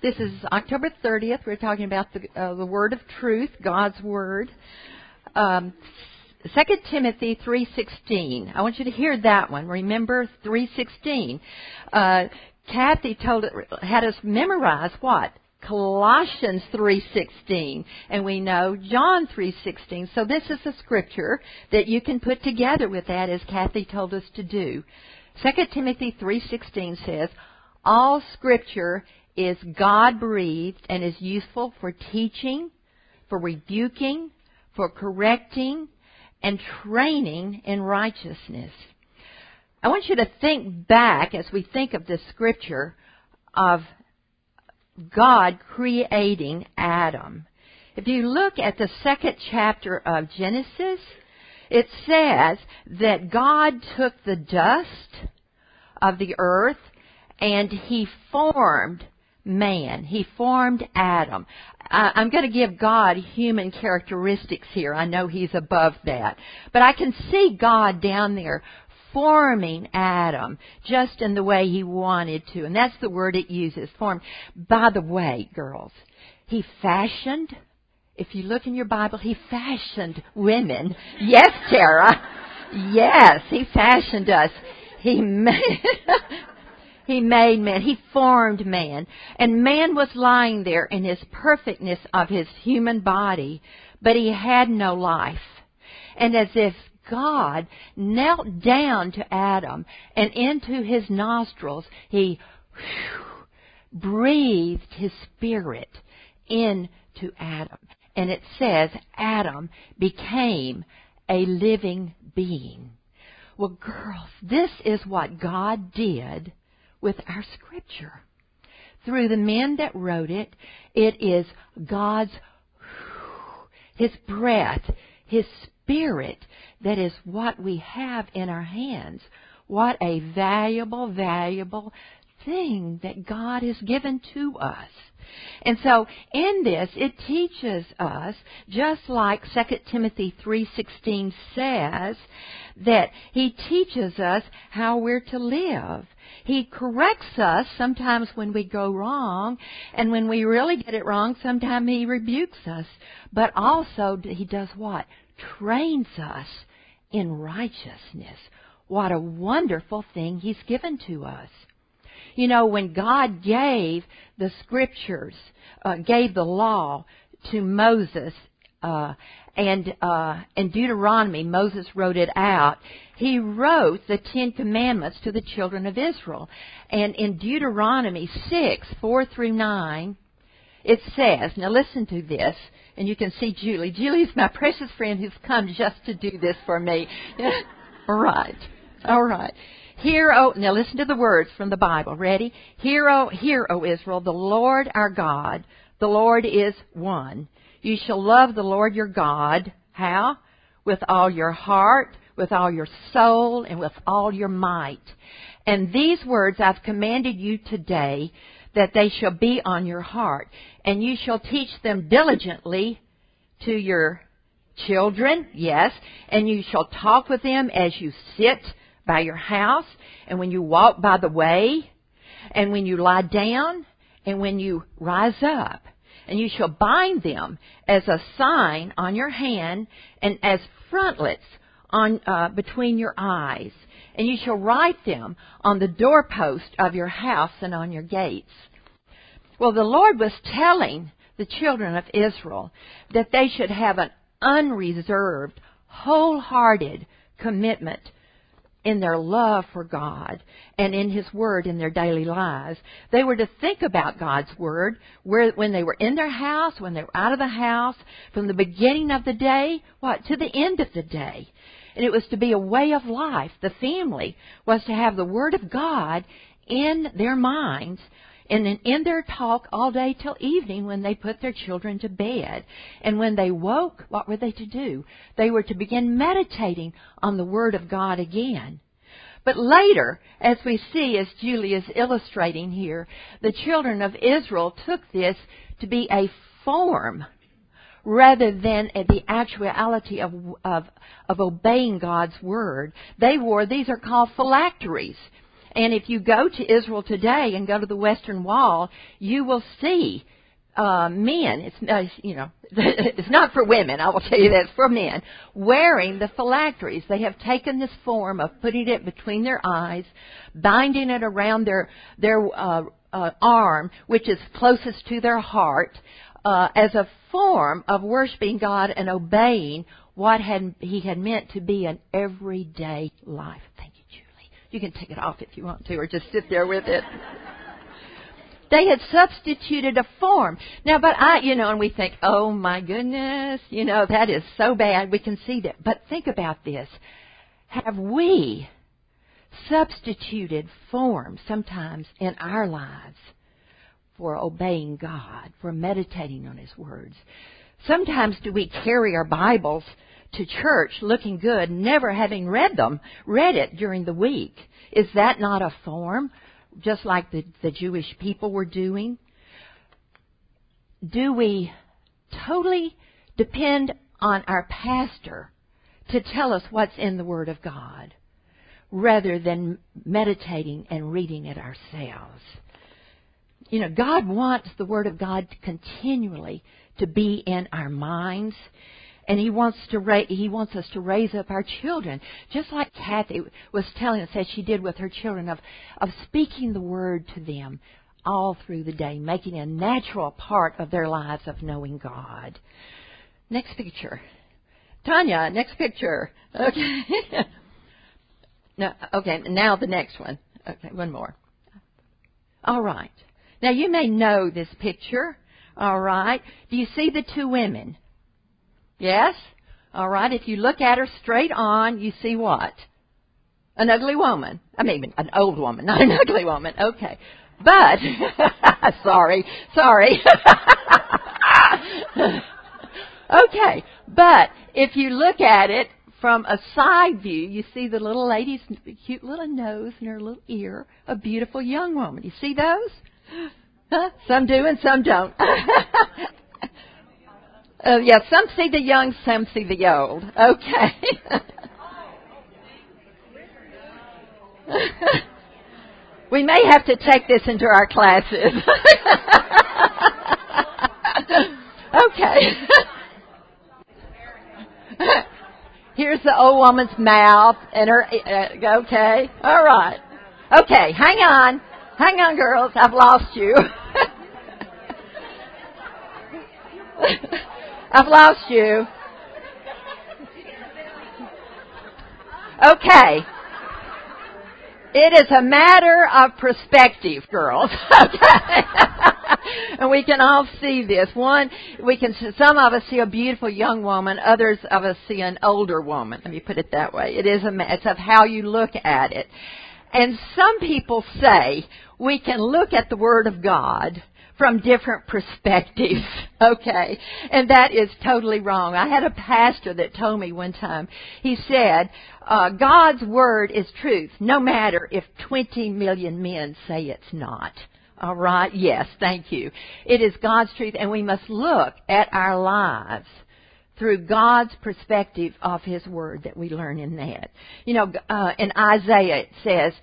This is October 30th. We're talking about the Word of Truth, God's Word. 2 Timothy 3:16. I want you to hear that one. Remember 3:16. Kathy had us memorize what? Colossians 3:16, and we know John 3:16. So this is a scripture that you can put together with that, as Kathy told us to do. 2 Timothy 3:16 says, "All scripture is God-breathed and is useful for teaching, for rebuking, for correcting, and training in righteousness." I want you to think back, as we think of this scripture, of God creating Adam. If you look at the 2nd chapter of Genesis, it says that God took the dust of the earth and He formed man. He formed Adam. I'm going to give God human characteristics here. I know He's above that. But I can see God down there forming Adam just in the way He wanted to. And that's the word it uses, formed. By the way, girls, He fashioned, if you look in your Bible, He fashioned women. Yes, Tara. Yes, He fashioned us. He made man. He formed man. And man was lying there in his perfectness of his human body, but he had no life. And as if God knelt down to Adam and into his nostrils, He breathed His Spirit into Adam. And it says Adam became a living being. Well, girls, this is what God did with our scripture. Through the men that wrote it, it is God's, His breath, His Spirit, that is what we have in our hands. What a valuable, valuable thing that God has given to us. And so in this, it teaches us, just like 2 Timothy 3:16 says, that He teaches us how we're to live. He corrects us sometimes when we go wrong, and when we really get it wrong, sometimes He rebukes us. But also He does what? Trains us in righteousness. What a wonderful thing He's given to us. You know, when God gave the scriptures, gave the law to Moses, and in Deuteronomy, Moses wrote it out. He wrote the 10 Commandments to the children of Israel. And in Deuteronomy 6:4-9, it says, now listen to this, and you can see Julie. Julie's my precious friend who's come just to do this for me. All right. Now listen to the words from the Bible. Ready? Hear, O Israel, the Lord our God, the Lord is one. You shall love the Lord your God. How? With all your heart, with all your soul, and with all your might. And these words I've commanded you today, that they shall be on your heart. And you shall teach them diligently to your children, yes, and you shall talk with them as you sit by your house, and when you walk by the way, and when you lie down, and when you rise up. And you shall bind them as a sign on your hand, and as frontlets on between your eyes. And you shall write them on the doorpost of your house and on your gates. Well, the Lord was telling the children of Israel that they should have an unreserved, wholehearted commitment in their love for God and in His Word in their daily lives. They were to think about God's Word when they were in their house, when they were out of the house, from the beginning of the day, to the end of the day. And it was to be a way of life. The family was to have the Word of God in their minds and in their talk all day till evening when they put their children to bed. And when they woke, what were they to do? They were to begin meditating on the Word of God again. But later, as we see, as Julie is illustrating here, the children of Israel took this to be a form rather than the actuality of obeying God's Word. These are called phylacteries. And if you go to Israel today and go to the Western Wall, you will see men, it's not for women, I will tell you that, it's for men, wearing the phylacteries. They have taken this form of putting it between their eyes, binding it around their arm, which is closest to their heart, as a form of worshiping God and obeying what He had meant to be an everyday life. Thank you, Julie. You can take it off if you want to, or just sit there with it. They had substituted a form. Now, but and we think, oh my goodness, that is so bad. We can see that. But think about this. Have we substituted forms sometimes in our lives for obeying God, for meditating on His words? Sometimes do we carry our Bibles to church looking good, never having read it during the week? Is that not a form? Just like the Jewish people were doing? Do we totally depend on our pastor to tell us what's in the Word of God rather than meditating and reading it ourselves? God wants the Word of God continually to be in our minds. And He wants us to raise up our children, just like Kathy was telling us, as she did with her children, of speaking the Word to them all through the day, making a natural part of their lives of knowing God. Next picture. Tanya, next picture. Okay. Now the next one. Okay, one more. All right. Now you may know this picture. All right. Do you see the two women? Yes? All right. If you look at her straight on, you see what? An ugly woman. I mean, an old woman, not an ugly woman. Okay. But, sorry. Okay. But if you look at it from a side view, you see the little lady's cute little nose and her little ear, a beautiful young woman. You see those? Huh? Some do and some don't. Some see the young, some see the old. Okay. We may have to take this into our classes. Okay. Here's the old woman's mouth and her, okay. All right. Okay, hang on. Hang on, girls. I've lost you. I've lost you. Okay. It is a matter of perspective, girls. Okay. And we can all see this. Some of us see a beautiful young woman, others of us see an older woman. Let me put it that way. It's of how you look at it. And some people say we can look at the Word of God from different perspectives, okay? And that is totally wrong. I had a pastor that told me one time, he said, God's Word is truth, no matter if 20 million men say it's not. All right? Yes, thank you. It is God's truth, and we must look at our lives through God's perspective of His Word that we learn in that. In Isaiah it says,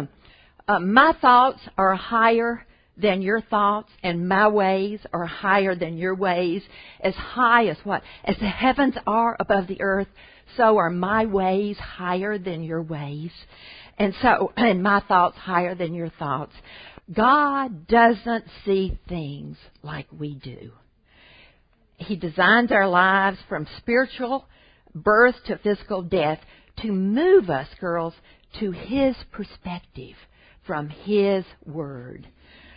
my thoughts are higher than your thoughts, and my ways are higher than your ways. As high as what? As the heavens are above the earth, so are my ways higher than your ways. And my thoughts higher than your thoughts. God doesn't see things like we do. He designs our lives from spiritual birth to physical death to move us, girls, to His perspective from His Word.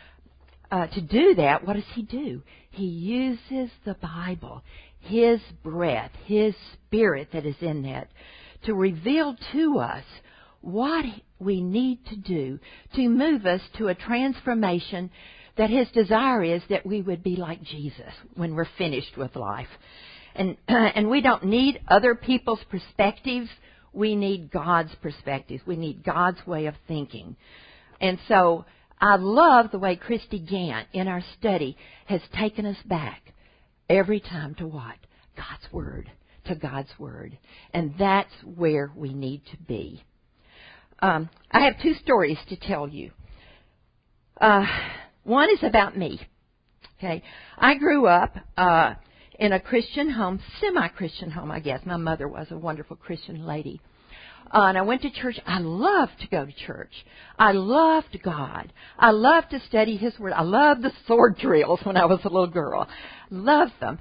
To do that, what does He do? He uses the Bible, His breath, His Spirit that is in that, to reveal to us what we need to do to move us to a transformation that His desire is that we would be like Jesus when we're finished with life. And we don't need other people's perspectives. We need God's perspective. We need God's way of thinking. And so I love the way Christy Gant in our study has taken us back every time to what? God's Word, to God's Word. And that's where we need to be. I have two stories to tell you. One is about me. Okay, I grew up in a Christian home, semi-Christian home, I guess. My mother was a wonderful Christian lady. And I went to church. I loved to go to church. I loved God. I loved to study His Word. I loved the sword drills when I was a little girl. Loved them.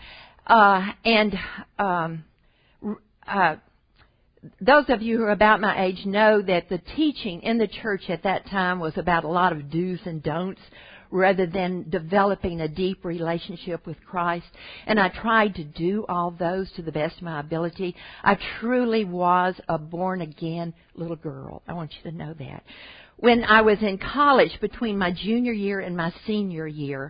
Those of you who are about my age know that the teaching in the church at that time was about a lot of do's and don'ts rather than developing a deep relationship with Christ. And I tried to do all those to the best of my ability. I truly was a born-again little girl. I want you to know that. When I was in college, between my junior year and my senior year,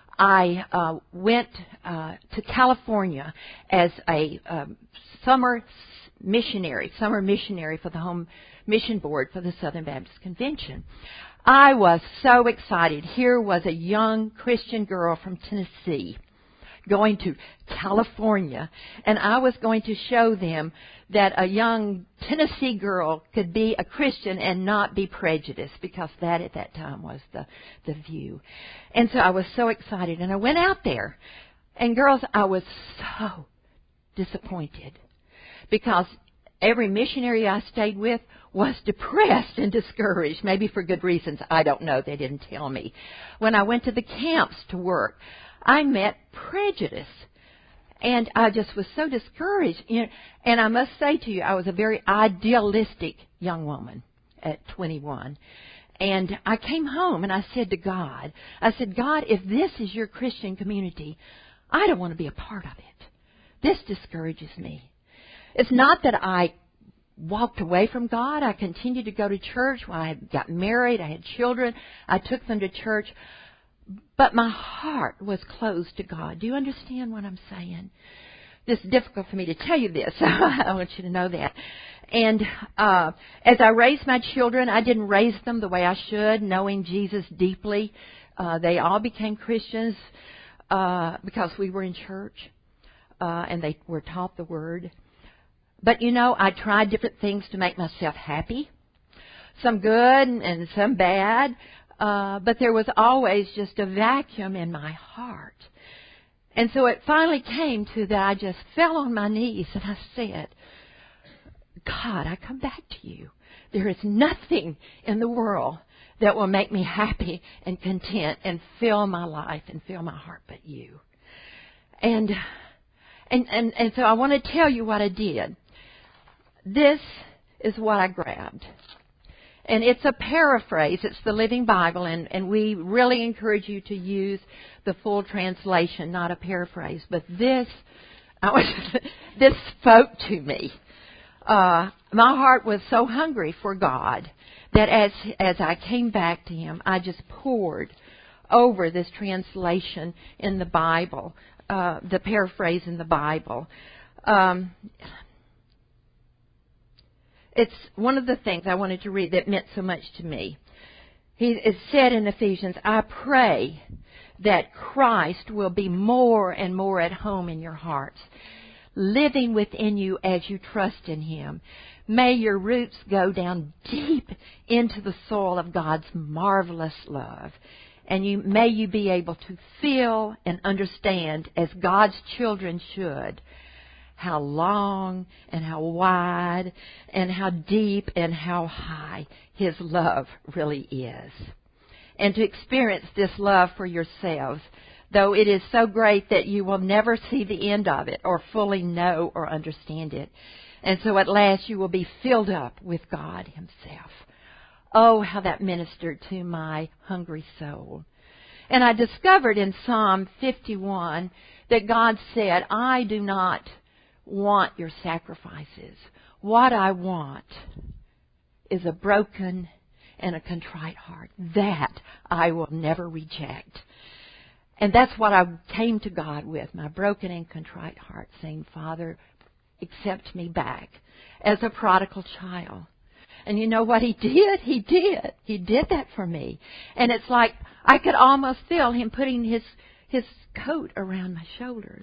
I went to California as a summer missionary for the Home Mission Board for the Southern Baptist Convention. I was so excited. Here was a young Christian girl from Tennessee going to California, and I was going to show them that a young Tennessee girl could be a Christian and not be prejudiced, because that at that time was the view. And so I was so excited, and I went out there. And girls, I was so disappointed, because every missionary I stayed with was depressed and discouraged, maybe for good reasons. I don't know. They didn't tell me. When I went to the camps to work, I met prejudice. And I just was so discouraged. And I must say to you, I was a very idealistic young woman at 21. And I came home and I said to God, God, if this is your Christian community, I don't want to be a part of it. This discourages me. It's not that I walked away from God. I continued to go to church. When I got married, I had children. I took them to church. But my heart was closed to God. Do you understand what I'm saying? This is difficult for me to tell you this. I want you to know that. And as I raised my children, I didn't raise them the way I should, knowing Jesus deeply. They all became Christians because we were in church, and they were taught the Word. But, I tried different things to make myself happy. Some good and some bad. But there was always just a vacuum in my heart. And so it finally came to that I just fell on my knees and I said, God, I come back to you. There is nothing in the world that will make me happy and content and fill my life and fill my heart but you. And so I want to tell you what I did. This is what I grabbed. And it's a paraphrase. It's the Living Bible, and we really encourage you to use the full translation, not a paraphrase. But this spoke to me. My heart was so hungry for God that as I came back to Him, I just poured over this translation in the Bible, the paraphrase in the Bible. It's one of the things I wanted to read that meant so much to me. It said in Ephesians, I pray that Christ will be more and more at home in your hearts, living within you as you trust in Him. May your roots go down deep into the soil of God's marvelous love. And may you be able to feel and understand, as God's children should, how long and how wide and how deep and how high His love really is. And to experience this love for yourselves, though it is so great that you will never see the end of it or fully know or understand it. And so at last you will be filled up with God Himself. Oh, how that ministered to my hungry soul. And I discovered in Psalm 51 that God said, I do not want your sacrifices. What I want is a broken and a contrite heart. That I will never reject. And that's what I came to God with, my broken and contrite heart, saying, Father, accept me back as a prodigal child. And you know what He did? He did. He did that for me. And it's like I could almost feel Him putting His coat around my shoulders.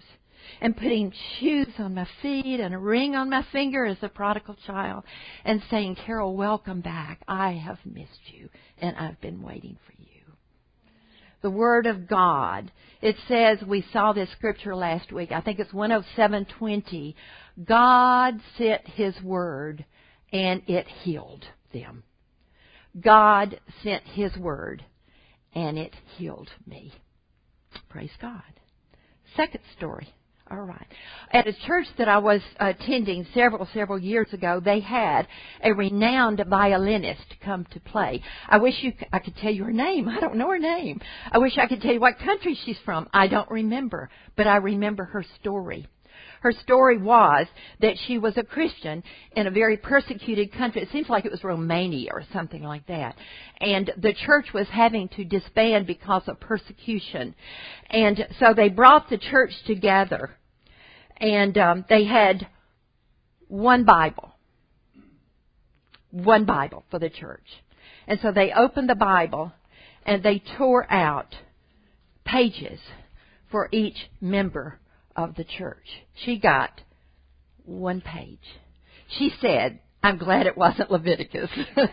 and putting shoes on my feet and a ring on my finger as a prodigal child and saying, Carol, welcome back. I have missed you and I've been waiting for you. The Word of God. It says, we saw this scripture last week, I think it's 107:20. God sent His Word and it healed them. God sent His Word and it healed me. Praise God. Second story. All right. At a church that I was attending several years ago, they had a renowned violinist come to play. I wish I could tell you her name. I don't know her name. I wish I could tell you what country she's from. I don't remember, but I remember her story. Her story was that she was a Christian in a very persecuted country. It seems like it was Romania or something like that. And the church was having to disband because of persecution. And so they brought the church together. And they had one Bible. One Bible for the church. And so they opened the Bible and they tore out pages for each member of the church. She got one page. She said, I'm glad it wasn't Leviticus.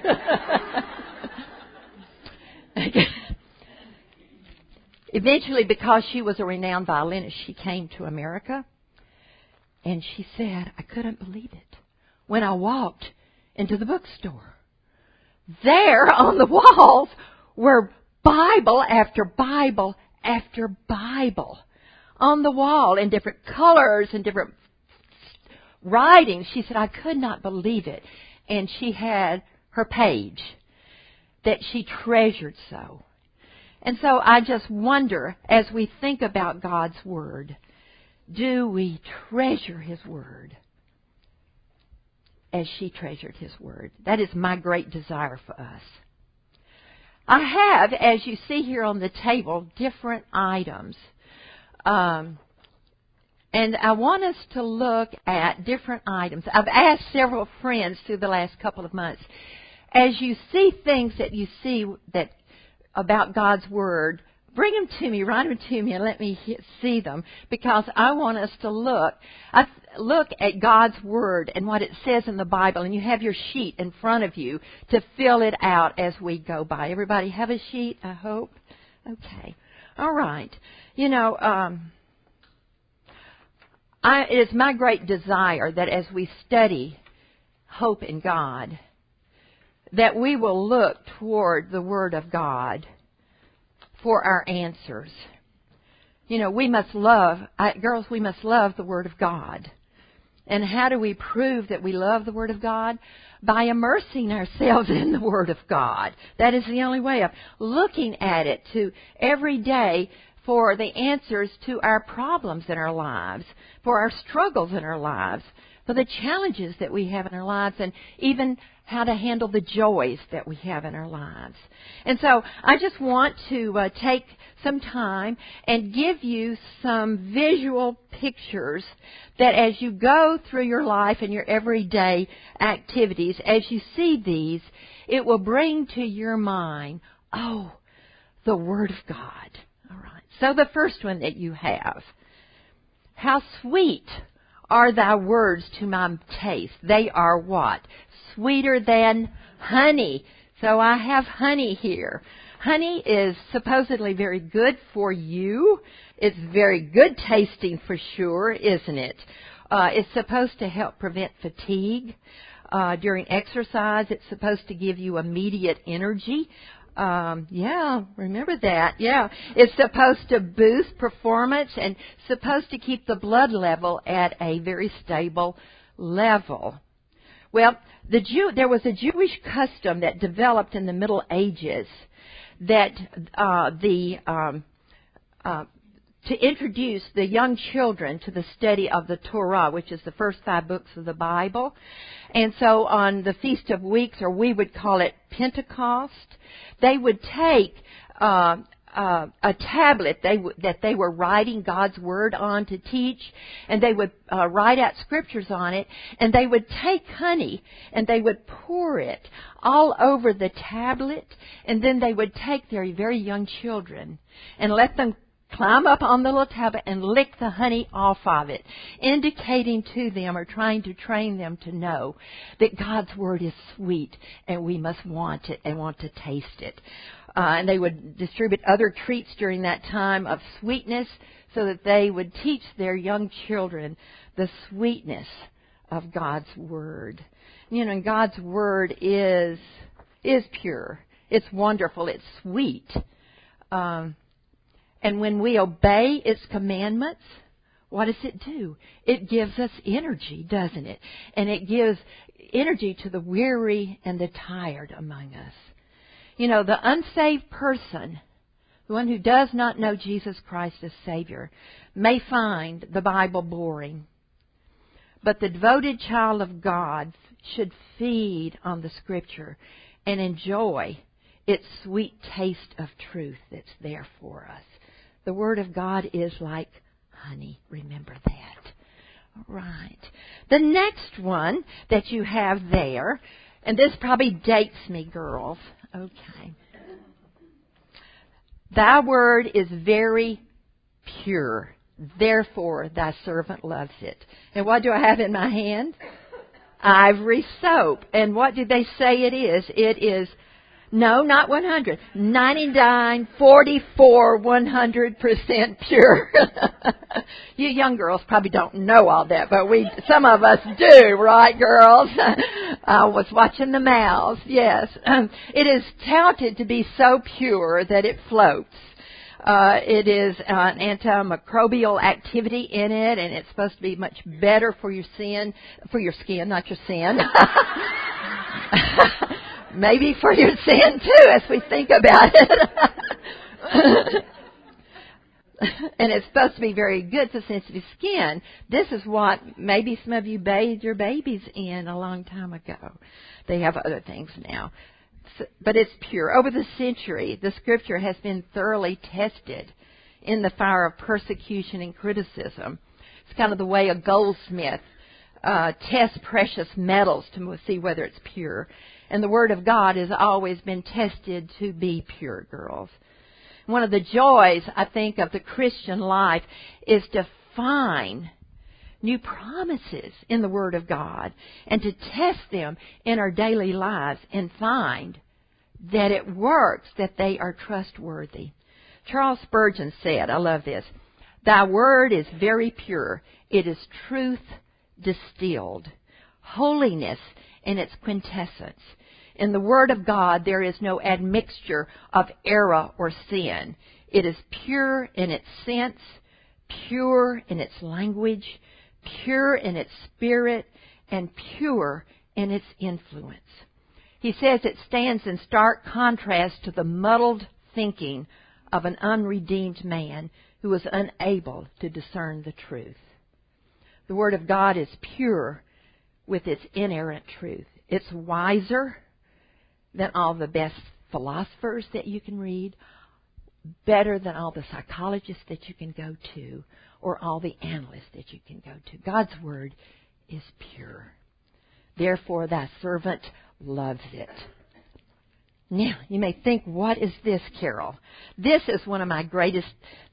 Eventually, because she was a renowned violinist, she came to America. And she said, I couldn't believe it. When I walked into the bookstore, there on the walls were Bible after Bible after Bible on the wall in different colors and different writings. She said, I could not believe it. And she had her page that she treasured so. And so I just wonder, as we think about God's Word, do we treasure His Word as she treasured His Word? That is my great desire for us. I have, as you see here on the table, different items. And I want us to look at different items. I've asked several friends through the last couple of months, as you see things that you see that about God's Word, bring them to me, write them to me, and let me see them, because I want us to look at God's Word and what it says in the Bible, and you have your sheet in front of you to fill it out as we go by. Everybody have a sheet, I hope? Okay. All right. You know, it is my great desire that as we study hope in God, that we will look toward the Word of God for our answers. You know, we must love the Word of God. And how do we prove that we love the Word of God? By immersing ourselves in the Word of God. That is the only way of looking at it to every day for the answers to our problems in our lives, for our struggles in our lives, for the challenges that we have in our lives, and even how to handle the joys that we have in our lives. And so I just want to take some time and give you some visual pictures that as you go through your life and your everyday activities, as you see these, it will bring to your mind, oh, the Word of God. All right. So the first one that you have, how sweet are thy words to my taste. They are what? Sweeter than honey. So I have honey here. Honey is supposedly very good for you. It's very good tasting for sure, isn't it? It's supposed to help prevent fatigue during exercise. It's supposed to give you immediate energy. Remember that. Yeah. It's supposed to boost performance and supposed to keep the blood level at a very stable level. Well, there was a Jewish custom that developed in the Middle Ages that to introduce the young children to the study of the Torah, which is the first 5 books of the Bible. And so on the Feast of Weeks, or we would call it Pentecost, they would take a tablet that they were writing God's Word on to teach, and they would write out scriptures on it, and they would take honey and they would pour it all over the tablet, and then they would take their very young children and let them climb up on the little tablet and lick the honey off of it, indicating to them or trying to train them to know that God's Word is sweet and we must want it and want to taste it. And they would distribute other treats during that time of sweetness so that they would teach their young children the sweetness of God's Word. You know, and God's Word is pure. It's wonderful. It's sweet. And when we obey its commandments, what does it do? It gives us energy, doesn't it? And it gives energy to the weary and the tired among us. You know, the unsaved person, the one who does not know Jesus Christ as Savior, may find the Bible boring. But the devoted child of God should feed on the Scripture and enjoy its sweet taste of truth that's there for us. The Word of God is like honey. Remember that. All right. The next one that you have there, and this probably dates me, girls. Okay. Thy word is very pure. Therefore, thy servant loves it. And what do I have in my hand? Ivory soap. And what did they say it is? It is, no, not 100. 99, 44, 100% pure. You young girls probably don't know all that, but some of us do, right, girls? I was watching the mouths, yes. It is touted to be so pure that it floats. It is an antimicrobial activity in it, and it's supposed to be much better for your skin, not your sin. Maybe for your sin too, as we think about it. And it's supposed to be very good for sensitive skin. This is what maybe some of you bathed your babies in a long time ago. They have other things now. But it's pure. Over the century, the Scripture has been thoroughly tested in the fire of persecution and criticism. It's kind of the way a goldsmith tests precious metals to see whether it's pure. And the Word of God has always been tested to be pure, girls. One of the joys, I think, of the Christian life is to find new promises in the Word of God and to test them in our daily lives and find that it works, that they are trustworthy. Charles Spurgeon said, I love this, "Thy word is very pure. It is truth distilled, holiness in its quintessence. In the Word of God there is no admixture of error or sin. It is pure in its sense, pure in its language, pure in its spirit, and pure in its influence." He says it stands in stark contrast to the muddled thinking of an unredeemed man who was unable to discern the truth. The Word of God is pure with its inerrant truth. It's wiser than all the best philosophers that you can read, better than all the psychologists that you can go to, or all the analysts that you can go to. God's Word is pure. Therefore, thy servant loves it. Now, you may think, what is this, Carol? This is one of my greatest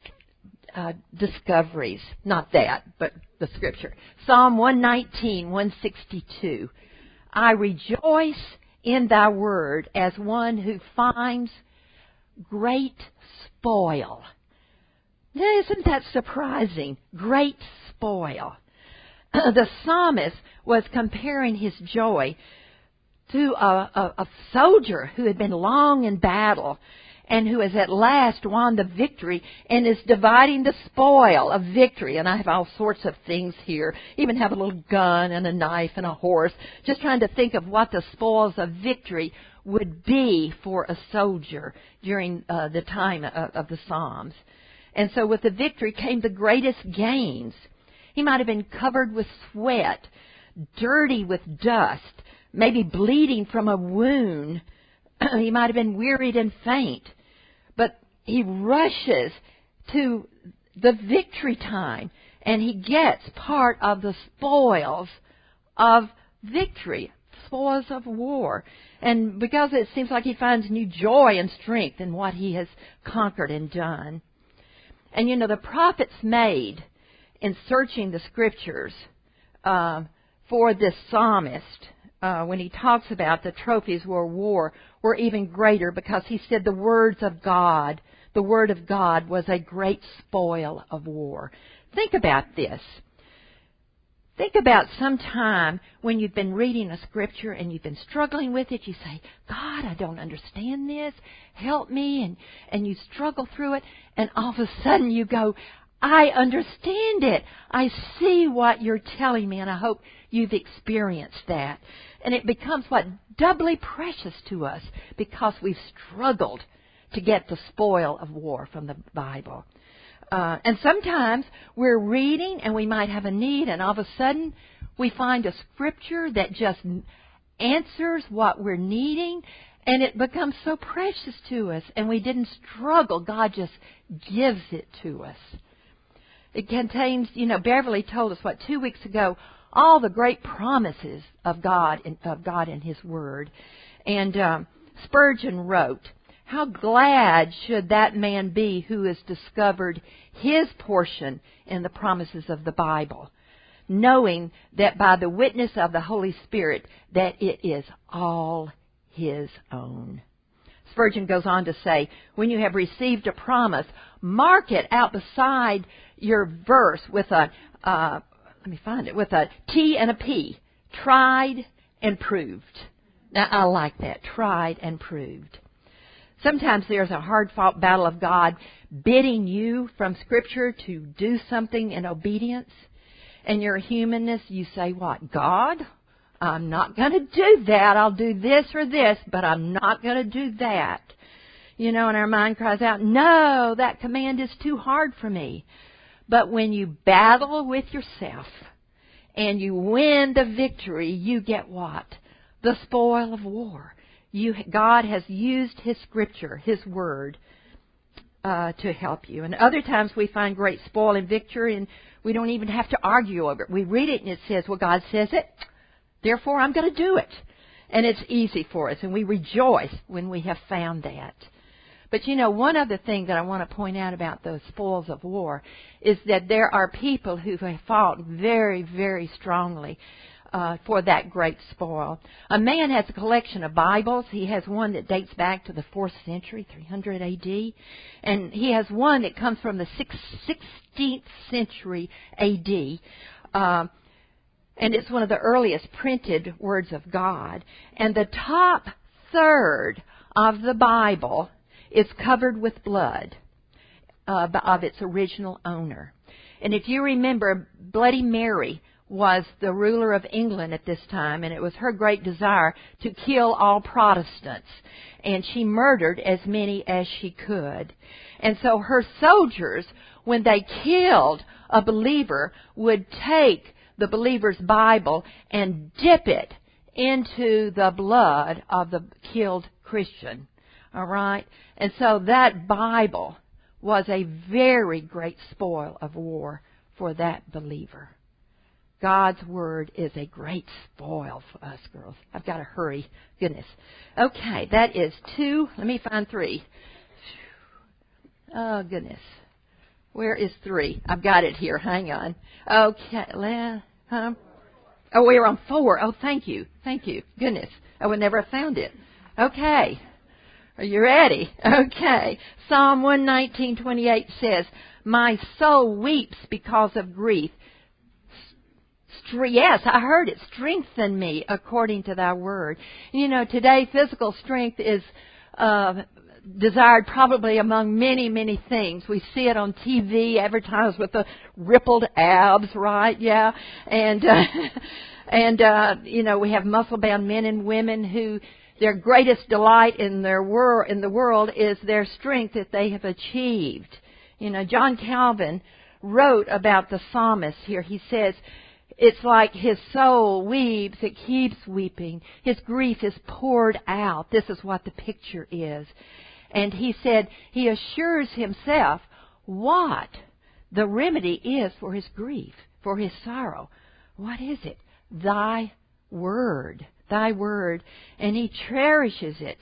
discoveries. Not that, but the Scripture. Psalm 119, 162. I rejoice in thy word as one who finds great spoil. Now, isn't that surprising? Great spoil. The psalmist was comparing his joy to a soldier who had been long in battle and who has at last won the victory and is dividing the spoil of victory. And I have all sorts of things here. Even have a little gun and a knife and a horse. Just trying to think of what the spoils of victory would be for a soldier during the time of the Psalms. And so with the victory came the greatest gains. He might have been covered with sweat, dirty with dust, maybe bleeding from a wound. He might have been wearied and faint. But he rushes to the victory time, and he gets part of the spoils of victory, spoils of war. And because it seems like he finds new joy and strength in what he has conquered and done. And the prophets made in searching the Scriptures for this psalmist, when he talks about the trophies of war, were even greater, because he said the words of God, the Word of God was a great spoil of war. Think about this. Think about some time when you've been reading a Scripture and you've been struggling with it. You say, God, I don't understand this. Help me. And you struggle through it. And all of a sudden you go, I understand it. I see what you're telling me. And I hope you've experienced that. And it becomes doubly precious to us, because we've struggled to get the spoil of war from the Bible. And sometimes we're reading and we might have a need, and all of a sudden we find a Scripture that just answers what we're needing, and it becomes so precious to us, and we didn't struggle. God just gives it to us. It contains, Beverly told us 2 weeks ago, all the great promises of God in His Word. And Spurgeon wrote, "How glad should that man be who has discovered his portion in the promises of the Bible, knowing that by the witness of the Holy Spirit that it is all his own." Spurgeon goes on to say, when you have received a promise, mark it out beside your verse with a with a T and a P. Tried and proved. Now, I like that. Tried and proved. Sometimes there's a hard-fought battle of God bidding you from Scripture to do something in obedience. And your humanness, you say, what? God? I'm not going to do that. I'll do this or this, but I'm not going to do that. And our mind cries out, no, that command is too hard for me. But when you battle with yourself and you win the victory, you get what? The spoil of war. God has used His Scripture, His Word, to help you. And other times we find great spoil and victory, and we don't even have to argue over it. We read it and it says, well, God says it, therefore I'm going to do it. And it's easy for us, and we rejoice when we have found that. But one other thing that I want to point out about those spoils of war is that there are people who have fought very, very strongly for that great spoil. A man has a collection of Bibles. He has one that dates back to the 4th century, 300 A.D., and he has one that comes from the 16th century A.D., and it's one of the earliest printed words of God. And the top third of the Bible is covered with blood of its original owner. And if you remember, Bloody Mary was the ruler of England at this time, and it was her great desire to kill all Protestants. And she murdered as many as she could. And so her soldiers, when they killed a believer, would take the believer's Bible and dip it into the blood of the killed Christian. All right? And so that Bible was a very great spoil of war for that believer. God's Word is a great spoil for us, girls. I've got to hurry. Goodness. Okay, that is 2. Let me find 3. Oh, goodness. Where is 3? I've got it here. Hang on. Okay. Oh, we're on 4. Oh, thank you. Thank you. Goodness. I would never have found it. Okay. Are you ready? Okay. Psalm 119:28 says, "My soul weeps because of grief." Yes, I heard it. Strengthen me according to thy word. Today physical strength is desired probably among many, many things. We see it on TV advertised with the rippled abs, right? Yeah. And, we have muscle-bound men and women who their greatest delight in the world is their strength that they have achieved. John Calvin wrote about the psalmist here. He says, it's like his soul weeps, it keeps weeping. His grief is poured out. This is what the picture is. And he said he assures himself what the remedy is for his grief, for his sorrow. What is it? Thy word. Thy word. And he cherishes it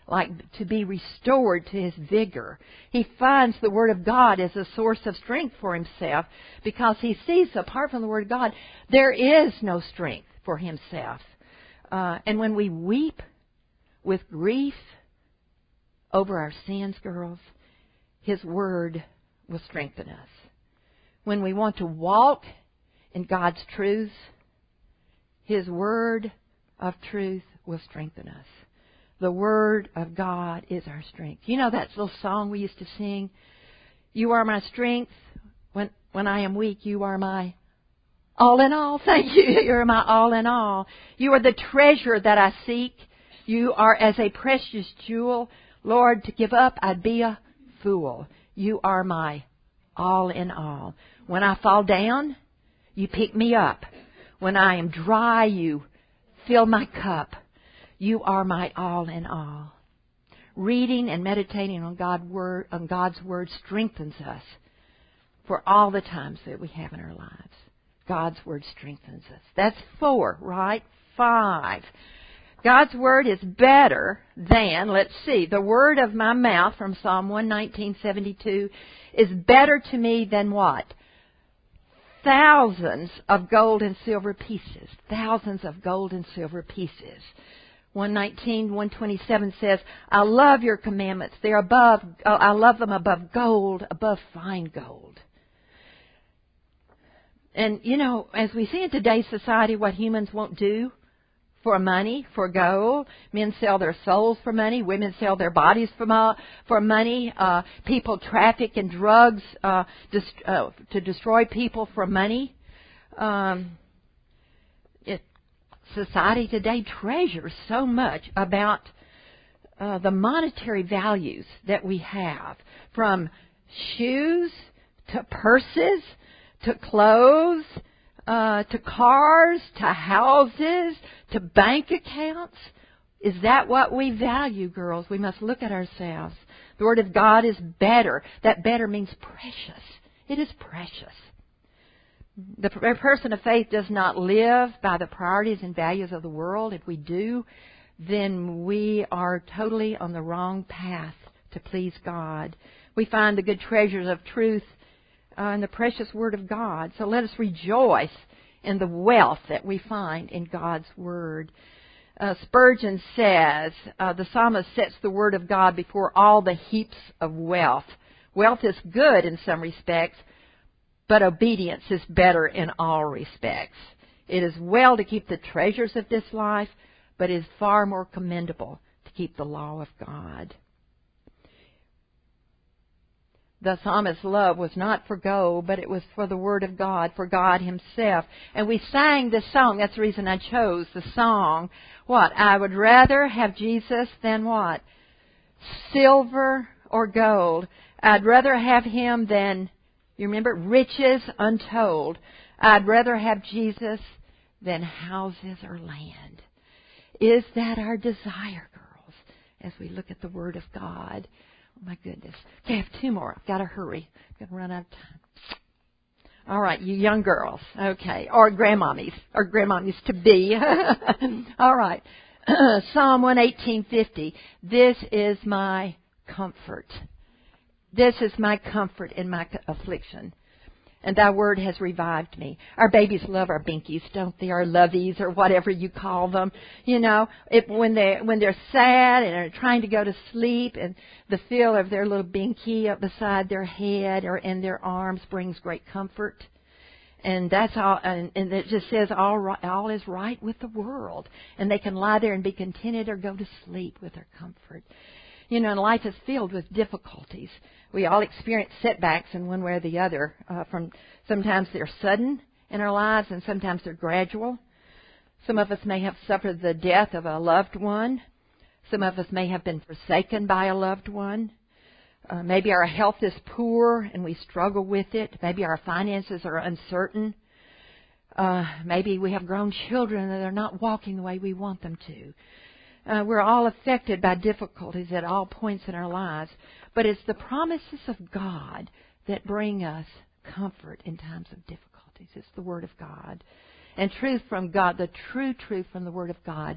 like to be restored to his vigor. He finds the Word of God as a source of strength for himself because he sees apart from the Word of God, there is no strength for himself. And when we weep with grief over our sins, girls, his Word will strengthen us. When we want to walk in God's truth, his Word of truth will strengthen us. The Word of God is our strength. You know that little song we used to sing? You are my strength. When I am weak, you are my all in all. Thank you. You're my all in all. You are the treasure that I seek. You are as a precious jewel. Lord, to give up, I'd be a fool. You are my all in all. When I fall down, you pick me up. When I am dry, you fill my cup. You are my all in all. Reading and meditating on God's Word strengthens us for all the times that we have in our lives. God's Word strengthens us. That's 4, right? 5. God's Word is better than, let's see, the word of my mouth from Psalm 119:72 is better to me than what? Thousands of gold and silver pieces. Thousands of gold and silver pieces. 119:127 says, I love your commandments. I love them above gold, above fine gold. And, you know, as we see in today's society what humans won't do for money, for gold. Men sell their souls for money. Women sell their bodies for money. People traffic in drugs to destroy people for money. Society today treasures so much about the monetary values that we have, from shoes to purses to clothes to cars to houses to bank accounts. Is that what we value, girls? We must look at ourselves. The Word of God is better. That better means precious. It is precious. The person of faith does not live by the priorities and values of the world. If we do, then we are totally on the wrong path to please God. We find the good treasures of truth in the precious Word of God. So let us rejoice in the wealth that we find in God's Word. Spurgeon says, the psalmist sets the Word of God before all the heaps of wealth. Wealth is good in some respects, but obedience is better in all respects. It is well to keep the treasures of this life, but it is far more commendable to keep the law of God. The psalmist's love was not for gold, but it was for the Word of God, for God Himself. And we sang this song. That's the reason I chose the song. What? I would rather have Jesus than what? Silver or gold. I'd rather have Him than, you remember, riches untold. I'd rather have Jesus than houses or land. Is that our desire, girls, as we look at the Word of God? Oh, my goodness. Okay, I have 2 more. I've got to hurry. I'm going to run out of time. All right, you young girls. Okay, or grandmommies to be. All right. Psalm 118:50. This is my comfort. This is my comfort in my affliction. And thy word has revived me. Our babies love our binkies, don't they? Our lovies, or whatever you call them. You know, when they're sad and are trying to go to sleep, and the feel of their little binky up beside their head or in their arms brings great comfort. And that's all. And it just says all is right with the world, and they can lie there and be contented or go to sleep with their comfort. You know, and life is filled with difficulties. We all experience setbacks in one way or the other. Sometimes they're sudden in our lives, and sometimes they're gradual. Some of us may have suffered the death of a loved one. Some of us may have been forsaken by a loved one. Maybe our health is poor and we struggle with it. Maybe our finances are uncertain. Maybe we have grown children that are not walking the way we want them to. We're all affected by difficulties at all points in our lives. But it's the promises of God that bring us comfort in times of difficulties. It's the Word of God. And truth from God, the true truth from the Word of God,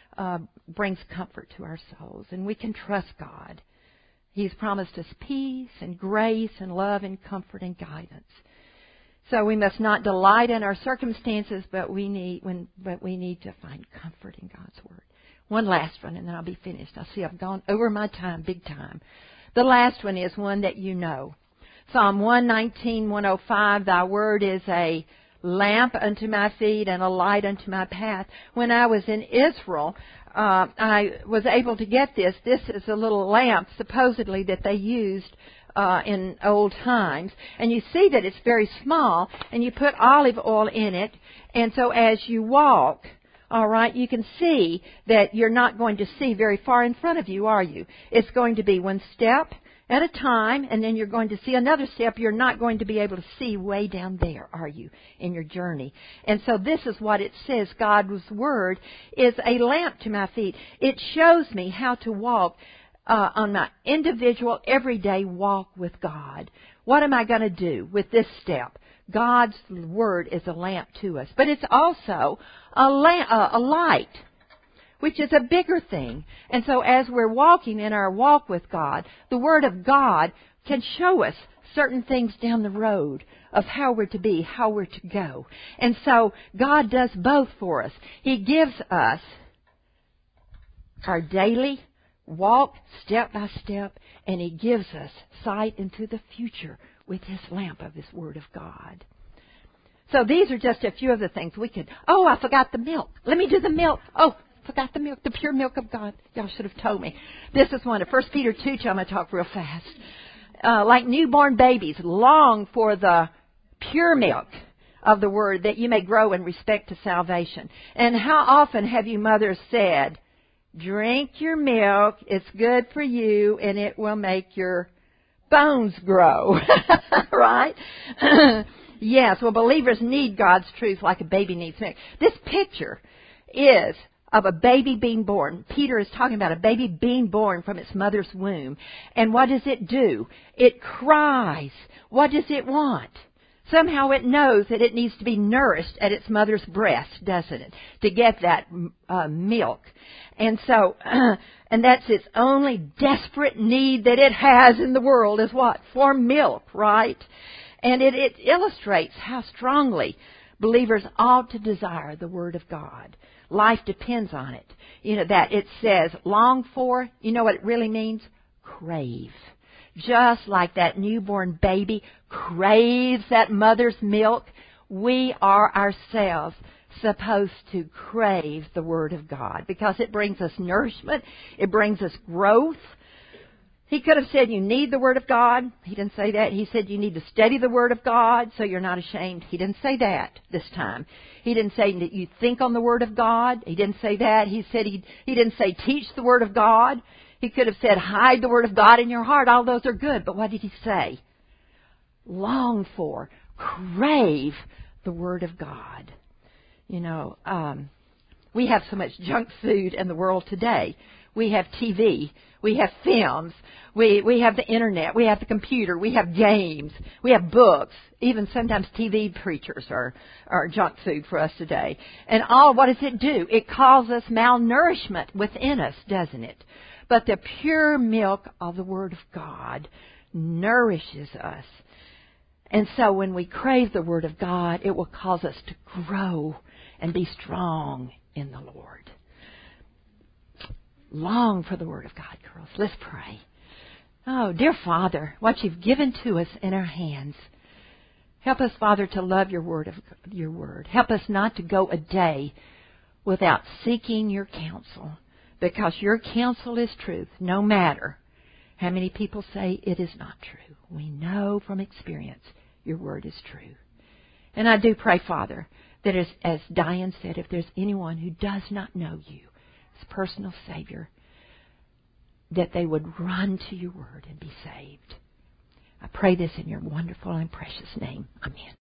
brings comfort to our souls, and we can trust God. He's promised us peace and grace and love and comfort and guidance. So we must not delight in our circumstances, but we need to find comfort in God's Word. One last one, and then I'll be finished. I see I've gone over my time, big time. The last one is one that you know. Psalm 119:105, Thy Word is a lamp unto my feet and a light unto my path. When I was in Israel, I was able to get this. This is a little lamp, supposedly, that they used in old times. And you see that it's very small, and you put olive oil in it. And so as you walk, all right, you can see that you're not going to see very far in front of you, are you? It's going to be one step at a time, and then you're going to see another step. You're not going to be able to see way down there, are you, in your journey? And so this is what it says. God's Word is a lamp to my feet. It shows me how to walk on my individual, everyday walk with God. What am I going to do with this step? God's Word is a lamp to us. But it's also a light, which is a bigger thing. And so as we're walking in our walk with God, the Word of God can show us certain things down the road of how we're to be, how we're to go. And so God does both for us. He gives us our daily walk step by step, and He gives us sight into the future with His lamp of His Word of God. So these are just a few of the things we could. Oh, I forgot the milk. Let me do the milk. Oh, forgot the milk, the pure milk of God. Y'all should have told me. This is one of 1 Peter 2. I'm going to talk real fast. Like newborn babies, long for the pure milk of the Word, that you may grow in respect to salvation. And how often have you mothers said, drink your milk, it's good for you, and it will make your bones grow. Right? Yes, well, believers need God's truth like a baby needs milk. This picture is of a baby being born. Peter is talking about a baby being born from its mother's womb. And what does it do? It cries. What does it want? Somehow it knows that it needs to be nourished at its mother's breast, doesn't it? To get that milk. And so, and that's its only desperate need that it has in the world is what? For milk, right? And it illustrates how strongly believers ought to desire the Word of God. Life depends on it. You know, that it says long for, you know what it really means? Crave. Just like that newborn baby craves that mother's milk, we are ourselves supposed to crave the Word of God because it brings us nourishment. It brings us growth. He could have said you need the Word of God. He didn't say that. He said you need to study the Word of God so you're not ashamed. He didn't say that this time. He didn't say that you think on the Word of God. He didn't say that. He said he didn't say teach the Word of God. He could have said hide the Word of God in your heart. All those are good. But what did he say? Long for, crave the Word of God. You know, we have so much junk food in the world today. We have TV. We have films. We have the internet. We have the computer. We have games. We have books. Even sometimes TV preachers are junk food for us today. And what does it do? It causes malnourishment within us, doesn't it? But the pure milk of the Word of God nourishes us. And so when we crave the Word of God, it will cause us to grow and be strong in the Lord. Long for the Word of God, girls. Let's pray. Oh, dear Father, what you've given to us in our hands. Help us, Father, to love your word. Help us not to go a day without seeking your counsel, because your counsel is truth, no matter how many people say it is not true. We know from experience your word is true. And I do pray, Father, that as Diane said, if there's anyone who does not know you as personal Savior, that they would run to your word and be saved. I pray this in your wonderful and precious name. Amen.